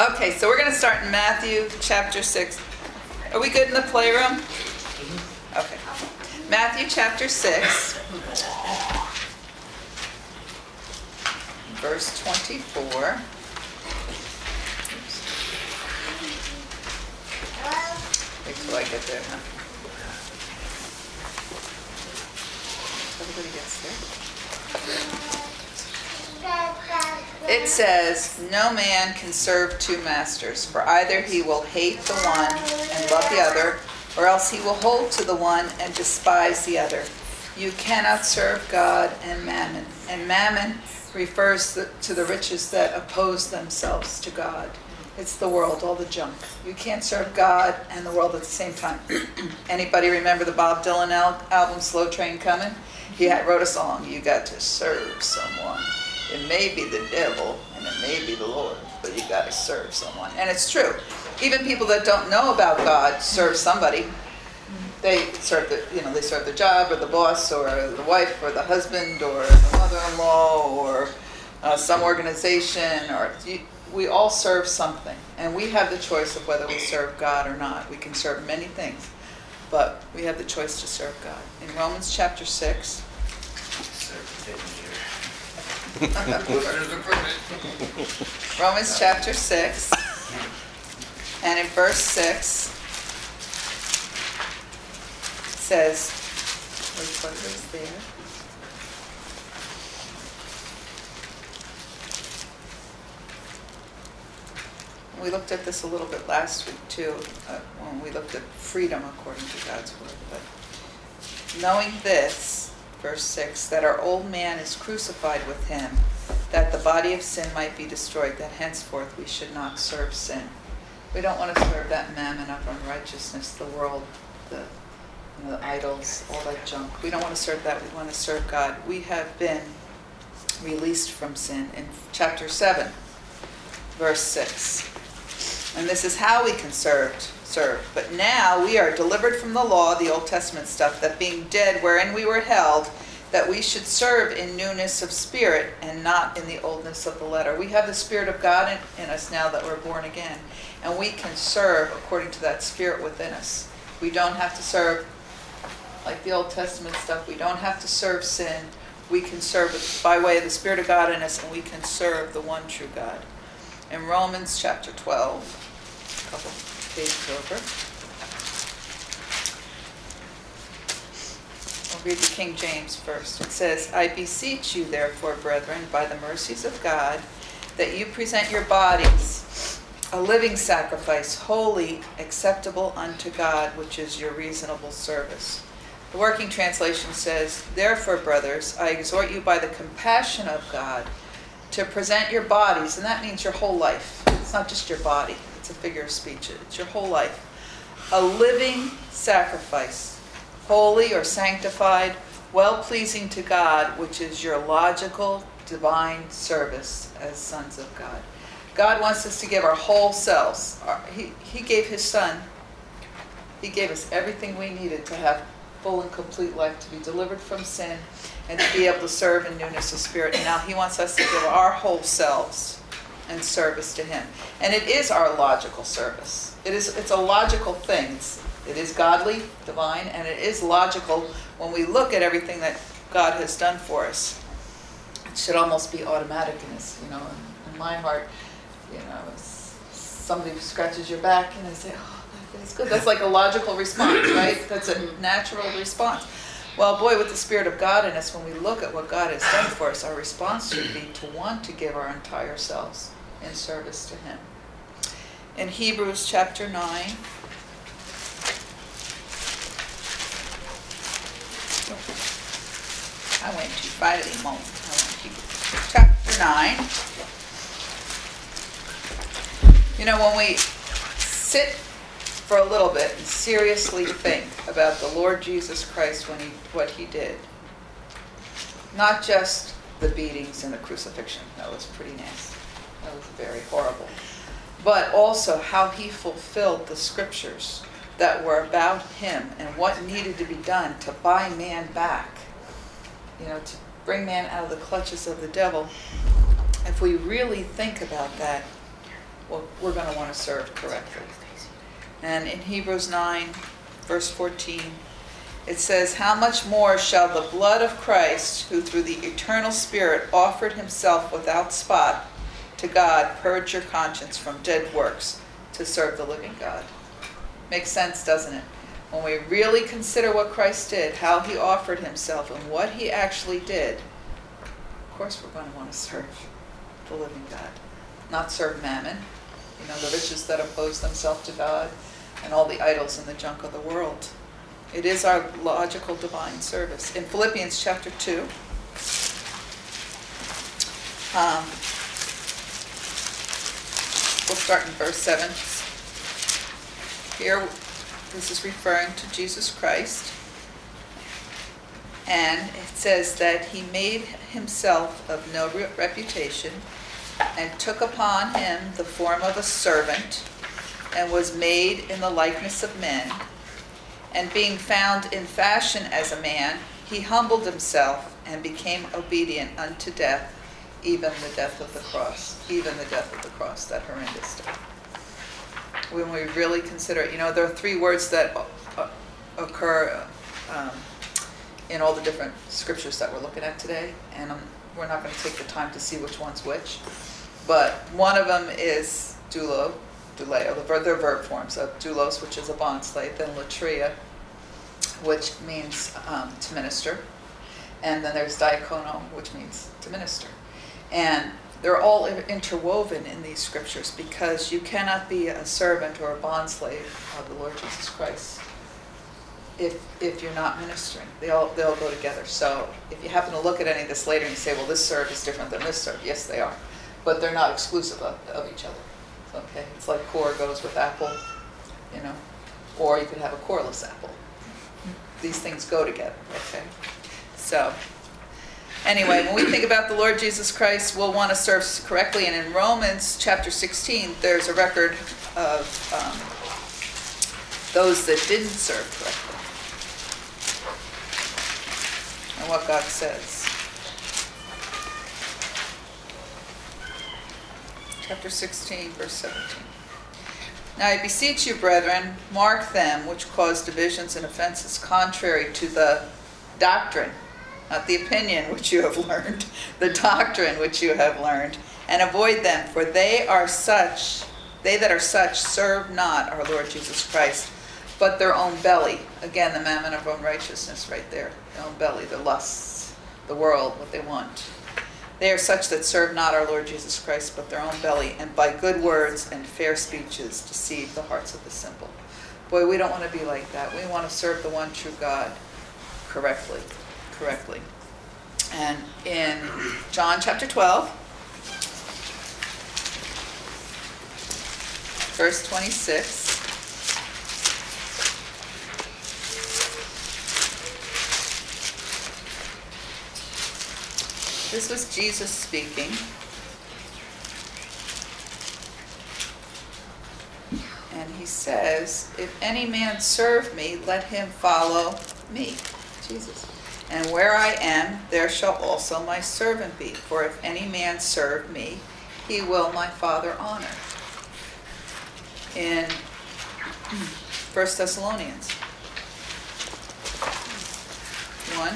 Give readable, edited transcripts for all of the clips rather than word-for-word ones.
Okay, so we're going to start in Matthew chapter 6. Are we good in the playroom? Okay. Matthew chapter 6, verse 24. Wait till I get there, huh? Everybody gets there. It says, "No man can serve two masters, for either he will hate the one and love the other, or else he will hold to the one and despise the other. You cannot serve God and mammon." And mammon refers to the riches that oppose themselves to God. It's the world, all the junk. You can't serve God and the world at the same time. Anybody remember the Bob Dylan album, Slow Train Coming? He wrote a song, "You got to serve someone. It may be the devil and it may be the Lord, but you got to serve someone." And it's true. Even people that don't know about God serve somebody. They serve they serve the job or the boss or the wife or the husband or the mother-in-law or some organization. We all serve something, and we have the choice of whether we serve God or not. We can serve many things, but we have the choice to serve God. In Romans chapter 6. Romans chapter 6, and in verse 6, it says, what is there? We looked at this a little bit last week too, when we looked at freedom according to God's word. But knowing this, verse 6, that our old man is crucified with him, that the body of sin might be destroyed, that henceforth we should not serve sin. We don't want to serve that mammon of unrighteousness, the world, the idols, all that junk. We don't want to serve that. We want to serve God. We have been released from sin in chapter 7, verse 6. And this is how we can serve. But now we are delivered from the law, the Old Testament stuff, that being dead wherein we were held, that we should serve in newness of spirit and not in the oldness of the letter. We have the Spirit of God in us now that we're born again, and we can serve according to that Spirit within us. We don't have to serve like the Old Testament stuff. We don't have to serve sin. We can serve it by way of the Spirit of God in us, and we can serve the one true God. In Romans chapter 12, a couple pages over, I'll read the King James first. It says, "I beseech you, therefore, brethren, by the mercies of God, that you present your bodies a living sacrifice, holy, acceptable unto God, which is your reasonable service." The Working Translation says, "Therefore, brothers, I exhort you by the compassion of God to present your bodies," and that means your whole life. It's not just your body. It's a figure of speech. It's your whole life. "A living sacrifice, holy or sanctified, well-pleasing to God, which is your logical, divine service as sons of God." God wants us to give our whole selves. He gave His Son. He gave us everything we needed to have full and complete life, to be delivered from sin, and to be able to serve in newness of spirit. And now He wants us to give our whole selves in service to Him. And it is our logical service. It's a logical thing. It is godly, divine, and it is logical when we look at everything that God has done for us. It should almost be automatic in my heart. Somebody scratches your back and I say, "Oh, that's good." That's like a logical response, right? That's a natural response. Well, boy, with the Spirit of God in us, when we look at what God has done for us, our response should be to want to give our entire selves in service to Him. In Hebrews chapter 9, I went too far at the moment. Hebrews chapter 9. When we sit for a little bit and seriously think about the Lord Jesus Christ, what He did, not just the beatings and the crucifixion, that was pretty nasty, that was very horrible, but also how He fulfilled the scriptures that were about Him and what needed to be done to buy man back, to bring man out of the clutches of the devil. If we really think about that, well, we're going to want to serve correctly. And in Hebrews 9, verse 14, it says, how much more shall the blood of Christ, who through the eternal Spirit offered himself without spot to God, purge your conscience from dead works to serve the living God. Makes sense, doesn't it? When we really consider what Christ did, how he offered himself, and what he actually did, of course we're going to want to serve the living God. Not serve mammon, the riches that oppose themselves to God, and all the idols and the junk of the world. It is our logical divine service. In Philippians chapter 2, we'll start in verse 7. Here, this is referring to Jesus Christ. And it says that he made himself of no reputation and took upon him the form of a servant and was made in the likeness of men. And being found in fashion as a man, he humbled himself and became obedient unto death, even the death of the cross. Even the death of the cross, that horrendous death. When we really consider it, there are three words that occur in all the different scriptures that we're looking at today, and we're not going to take the time to see which one's which. But one of them is doulo, duleo, they're verb forms of doulos, which is a bondslave, then latria, which means to minister, and then there's diakono, which means to minister. And they're all interwoven in these scriptures, because you cannot be a servant or a bondslave of the Lord Jesus Christ if you're not ministering. They'll go together. So if you happen to look at any of this later and you say, well, this serve is different than this serve, yes, they are. But they're not exclusive of each other. Okay, it's like core goes with apple, or you could have a coreless apple. These things go together, okay? So, anyway, when we think about the Lord Jesus Christ, we'll want to serve correctly. And in Romans chapter 16, there's a record of those that didn't serve correctly. And what God says. Chapter 16, verse 17. Now I beseech you, brethren, mark them which cause divisions and offenses contrary to the doctrine, not the opinion which you have learned, the doctrine which you have learned, and avoid them, for they that are such serve not our Lord Jesus Christ, but their own belly. Again, the mammon of unrighteousness right there. Their own belly, the lusts, the world, what they want. They are such that serve not our Lord Jesus Christ, but their own belly, and by good words and fair speeches deceive the hearts of the simple. Boy, we don't want to be like that. We want to serve the one true God correctly. And in John chapter 12, verse 26, this was Jesus speaking. And he says, if any man serve me, let him follow me. Jesus. And where I am, there shall also my servant be. For if any man serve me, he will my Father honor. In 1 Thessalonians 1.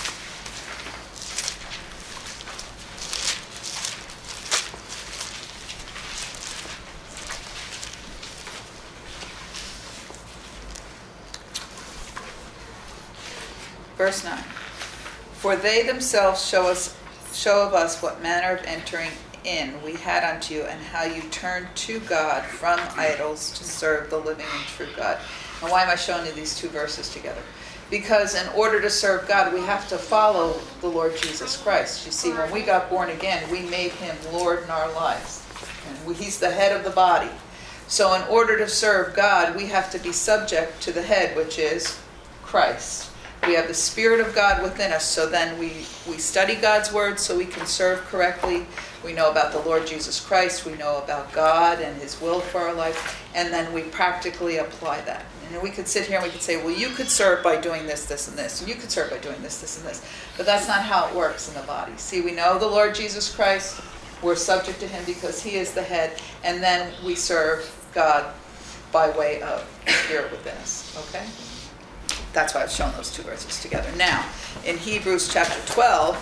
Verse 9. For they themselves show of us what manner of entering in we had unto you, and how you turned to God from idols to serve the living and true God. And why am I showing you these two verses together? Because in order to serve God, we have to follow the Lord Jesus Christ. You see, when we got born again, we made him Lord in our lives. And he's the head of the body. So in order to serve God, we have to be subject to the head, which is Christ. We have the Spirit of God within us, so then we study God's Word so we can serve correctly. We know about the Lord Jesus Christ. We know about God and his will for our life. And then we practically apply that. And we could sit here and we could say, well, you could serve by doing this, this, and this. And you could serve by doing this, this, and this. But that's not how it works in the body. See, we know the Lord Jesus Christ. We're subject to him because he is the head, and then we serve God by way of the Spirit within us, okay? That's why I've shown those two verses together. Now, in Hebrews chapter 12,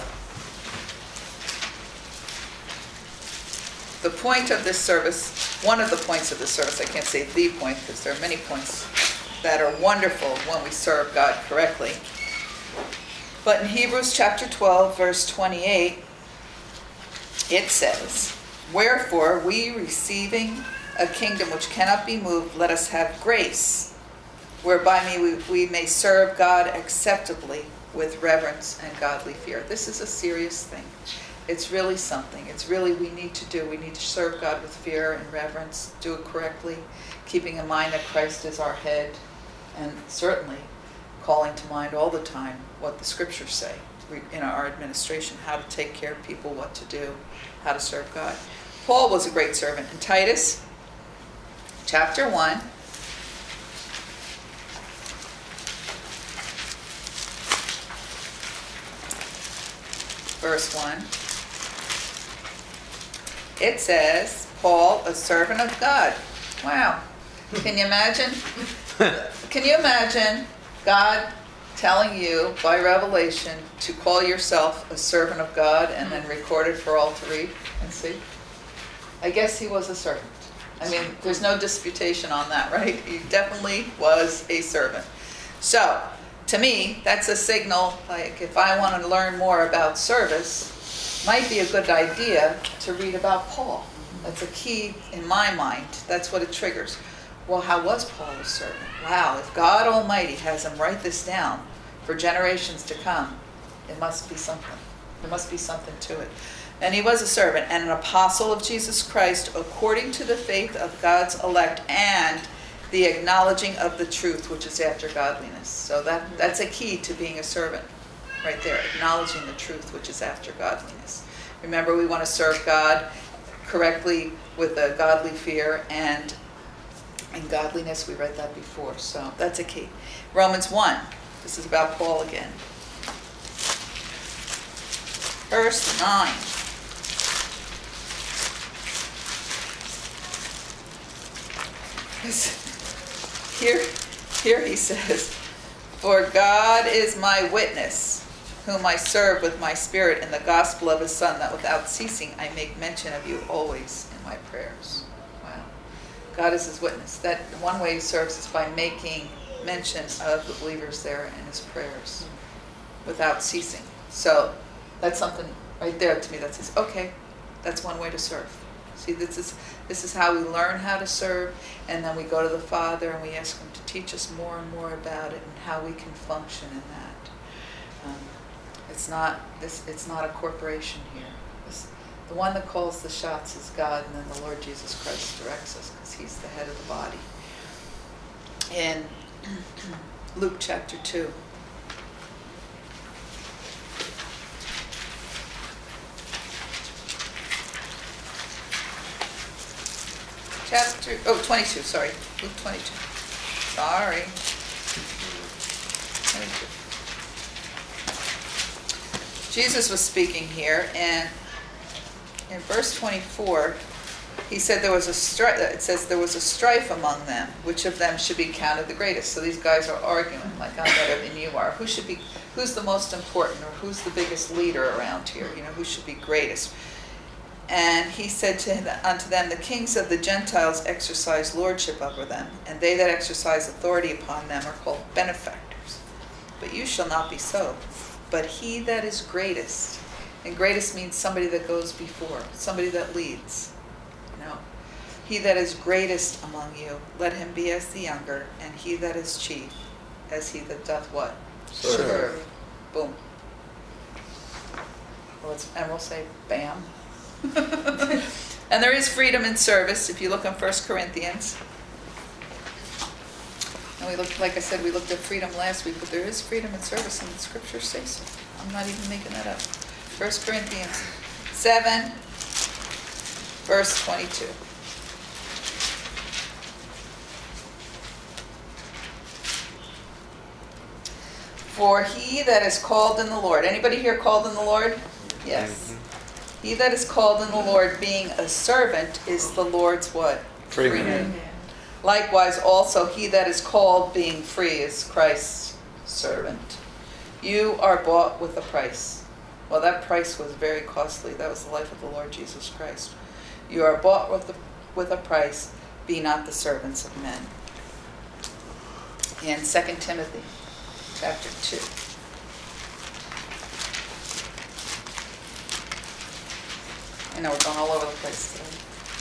the point of this service, one of the points of this service, I can't say the point because there are many points that are wonderful when we serve God correctly. But in Hebrews chapter 12, verse 28, it says, "Wherefore we receiving a kingdom which cannot be moved, let us have grace, whereby we may serve God acceptably with reverence and godly fear." This is a serious thing. It's really something. It's really we need to do. We need to serve God with fear and reverence, do it correctly, keeping in mind that Christ is our head, and certainly calling to mind all the time what the scriptures say in our administration, how to take care of people, what to do, how to serve God. Paul was a great servant. In Titus chapter 1, verse 1, it says, "Paul, a servant of God." Wow. Can you imagine? Can you imagine God telling you by revelation to call yourself a servant of God and then record it for all to read and see? I guess he was a servant. I mean, there's no disputation on that, right? He definitely was a servant. So, to me, that's a signal, like if I want to learn more about service, might be a good idea to read about Paul. That's a key in my mind. That's what it triggers. Well, how was Paul a servant? Wow, if God Almighty has him write this down for generations to come, it must be something. There must be something to it. And he was a servant and an apostle of Jesus Christ according to the faith of God's elect and the acknowledging of the truth, which is after godliness. So that's a key to being a servant right there, acknowledging the truth, which is after godliness. Remember, we want to serve God correctly with a godly fear and in godliness. We read that before, so that's a key. Romans 1, this is about Paul again. Verse 9. Here he says, "For God is my witness, whom I serve with my spirit in the gospel of his Son, that without ceasing I make mention of you always in my prayers." Wow. God is his witness. That one way he serves is by making mention of the believers there in his prayers without ceasing. So that's something right there to me that says, okay, that's one way to serve. See, this is how we learn how to serve, and then we go to the Father and we ask him to teach us more and more about it and how we can function in that. It's not a corporation here. The one that calls the shots is God, and then the Lord Jesus Christ directs us because he's the head of the body. In Luke chapter 2. Chapter 22, sorry. Luke 22. Sorry. 22. Jesus was speaking here, and in verse 24, he said there was a strife. It says there was a strife among them, which of them should be counted the greatest. So these guys are arguing, like I'm better than you are. Who's the most important, or who's the biggest leader around here? You know, who should be greatest? And he said unto them, the kings of the Gentiles exercise lordship over them, and they that exercise authority upon them are called benefactors. But you shall not be so. But he that is greatest, and greatest means somebody that goes before, somebody that leads. No. He that is greatest among you, let him be as the younger, and he that is chief, as he that doth what? Serve. Boom. And we'll say, bam. And there is freedom in service if you look in 1 Corinthians. And we looked, like I said, we looked at freedom last week, but there is freedom in service, and the scriptures say so. I'm not even making that up. 1 Corinthians 7, verse 22. For he that is called in the Lord. Anybody here called in the Lord? Yes. He that is called in the Lord, being a servant, is the Lord's what? Freeman. Likewise also he that is called, being free, is Christ's servant. You are bought with a price. Well, that price was very costly. That was the life of the Lord Jesus Christ. You are bought with a price. Be not the servants of men. In 2 Timothy chapter 2. I know we're going all over the place today.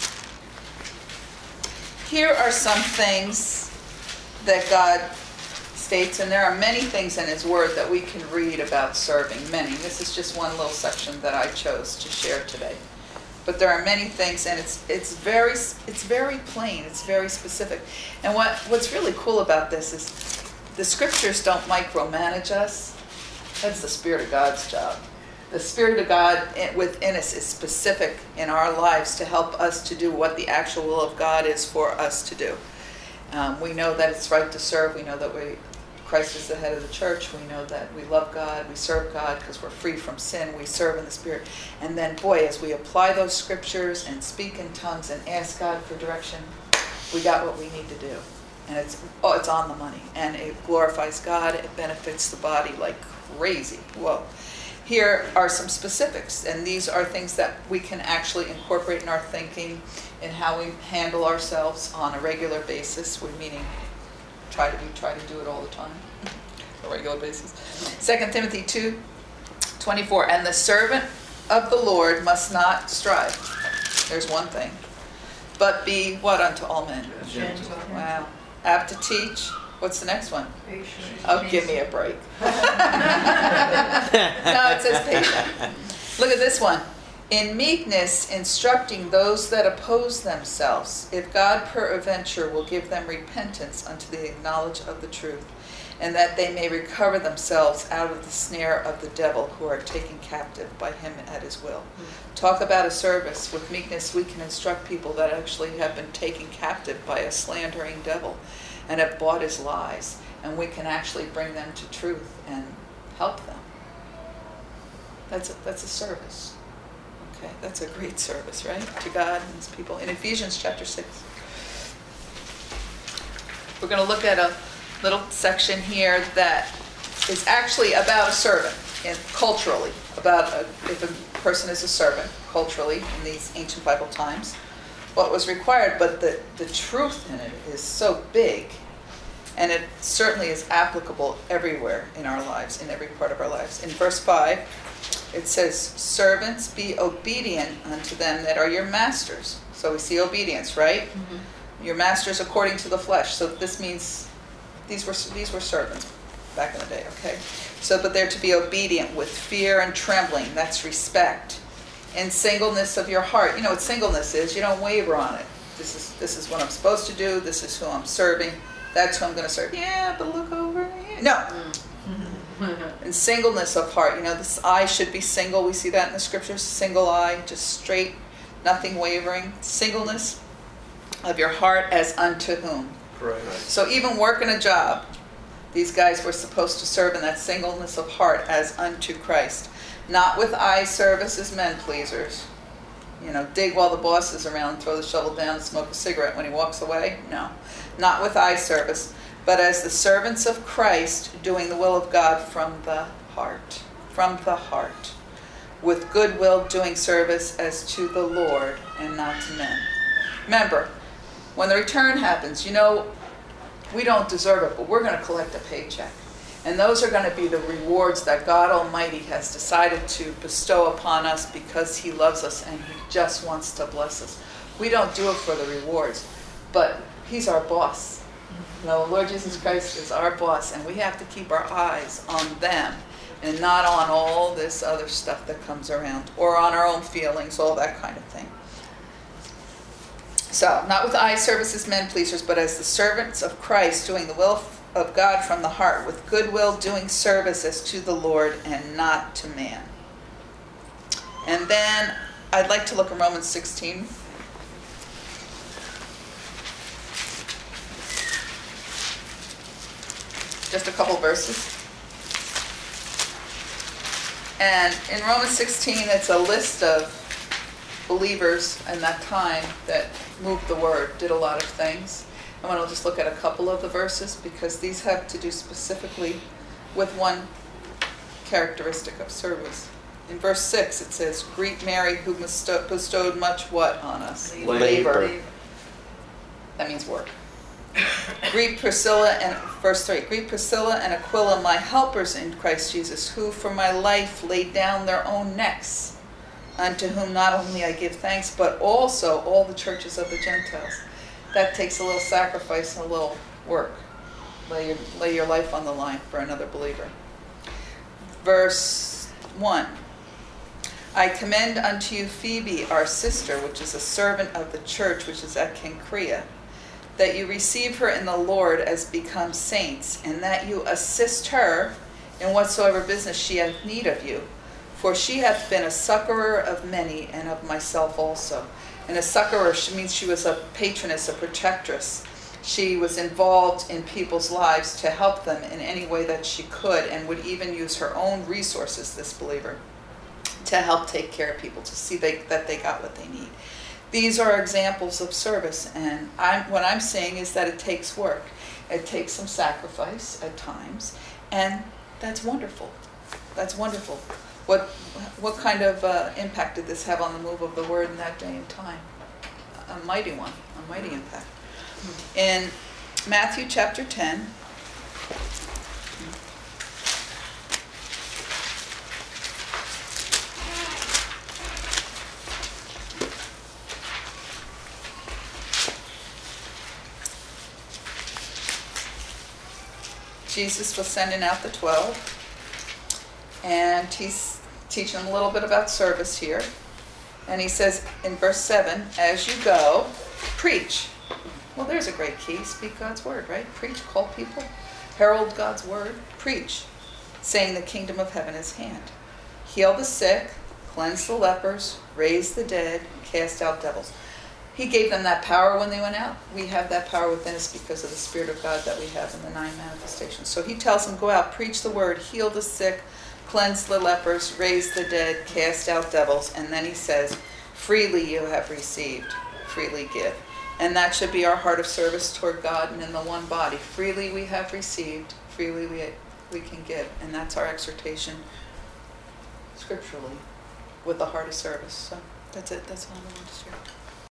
Here are some things that God states, and there are many things in His Word that we can read about serving. Many. This is just one little section that I chose to share today. But there are many things, and it's very plain. It's very specific. And what's really cool about this is the Scriptures don't micromanage us. That's the Spirit of God's job. The Spirit of God within us is specific in our lives to help us to do what the actual will of God is for us to do. We know that it's right to serve. We know that Christ is the head of the church. We know that we love God. We serve God because we're free from sin. We serve in the Spirit. And then, boy, as we apply those Scriptures and speak in tongues and ask God for direction, we got what we need to do. And it's on the money. And it glorifies God. It benefits the body like crazy. Whoa. Here are some specifics, and these are things that we can actually incorporate in our thinking in how we handle ourselves on a regular basis. Meaning, we try to do it all the time, on a regular basis. 2 Timothy 2:24, and the servant of the Lord must not strive. There's one thing, but be what unto all men? Gentle. Wow. Apt to teach. What's the next one? Patient. Oh, give me a break. No, it says patient. Look at this one. In meekness, instructing those that oppose themselves, if God peradventure will give them repentance unto the knowledge of the truth, and that they may recover themselves out of the snare of the devil, who are taken captive by him at his will. Talk about a service. With meekness, we can instruct people that actually have been taken captive by a slandering devil and have bought his lies, and we can actually bring them to truth and help them. That's a service. Okay, that's a great service, right? To God and His people. In Ephesians chapter 6. We're going to look at a little section here that is actually about a servant, and culturally, about if a person is a servant, culturally, in these ancient Bible times, what was required, but the truth in it is so big, and it certainly is applicable everywhere in our lives, in every part of our lives. In verse 5, it says, servants, be obedient unto them that are your masters. So we see obedience, right? Mm-hmm. Your masters according to the flesh. So this means these were servants back in the day, okay? So, but they're to be obedient with fear and trembling. That's respect. And singleness of your heart. You know what singleness is. You don't waver on it. This is what I'm supposed to do. This is who I'm serving. That's who I'm going to serve. Yeah, but look over here. No. And singleness of heart. You know, this eye should be single. We see that in the Scriptures. Single eye, just straight, nothing wavering. Singleness of your heart as unto whom? Christ. So even working a job, these guys were supposed to serve in that singleness of heart as unto Christ. Not with eye service as men pleasers. You know, dig while the boss is around, throw the shovel down, and smoke a cigarette when he walks away. No. Not with eye service, but as the servants of Christ, doing the will of God from the heart. From the heart. With goodwill doing service as to the Lord and not to men. Remember, when the return happens, you know, we don't deserve it, but we're going to collect a paycheck. And those are going to be the rewards that God Almighty has decided to bestow upon us because He loves us and He just wants to bless us. We don't do it for the rewards, but He's our boss. You know, Lord Jesus Christ is our boss, and we have to keep our eyes on them and not on all this other stuff that comes around, or on our own feelings, all that kind of thing. So, not with eye service as men pleasers, but as the servants of Christ, doing the will of God from the heart, with goodwill doing service as to the Lord and not to man. And then I'd like to look at Romans 16. Just a couple verses. And in Romans 16, it's a list of believers in that time that moved the word, did a lot of things. I want to just look at a couple of the verses because these have to do specifically with one characteristic of service. In verse 6 it says, greet Mary who bestowed much what on us? Labor. That means work. Greet Priscilla and, verse 3, greet Priscilla and Aquila, my helpers in Christ Jesus, who for my life laid down their own necks, unto whom not only I give thanks, but also all the churches of the Gentiles. That takes a little sacrifice and a little work. Lay your life on the line for another believer. Verse 1, I commend unto you Phoebe, our sister, which is a servant of the church which is at Cenchrea, that you receive her in the Lord as becomes saints, and that you assist her in whatsoever business she hath need of you. For she hath been a succorer of many, and of myself also. And a succorer means she was a patroness, a protectress. She was involved in people's lives to help them in any way that she could, and would even use her own resources, this believer, to help take care of people, to see that they got what they need. These are examples of service, and what I'm saying is that it takes work. It takes some sacrifice at times, and that's wonderful. That's wonderful. What kind of impact did this have on the move of the word in that day and time? A mighty one, a mighty impact. In Matthew chapter 10, Jesus was sending out the 12, and he's teaching them a little bit about service here. And he says in verse 7, as you go, preach. Well, there's a great key. Speak God's word, right? Preach, call people, herald God's word, preach, saying the kingdom of heaven is hand. Heal the sick, cleanse the lepers, raise the dead, cast out devils. He gave them that power when they went out. We have that power within us because of the Spirit of God that we have in the 9 manifestations. So he tells them, go out, preach the word, heal the sick, cleanse the lepers, raise the dead, cast out devils. And then he says, freely you have received, freely give. And that should be our heart of service toward God and in the one body. Freely we have received, freely we can give. And that's our exhortation scripturally with the heart of service. So that's it. That's all I want to share.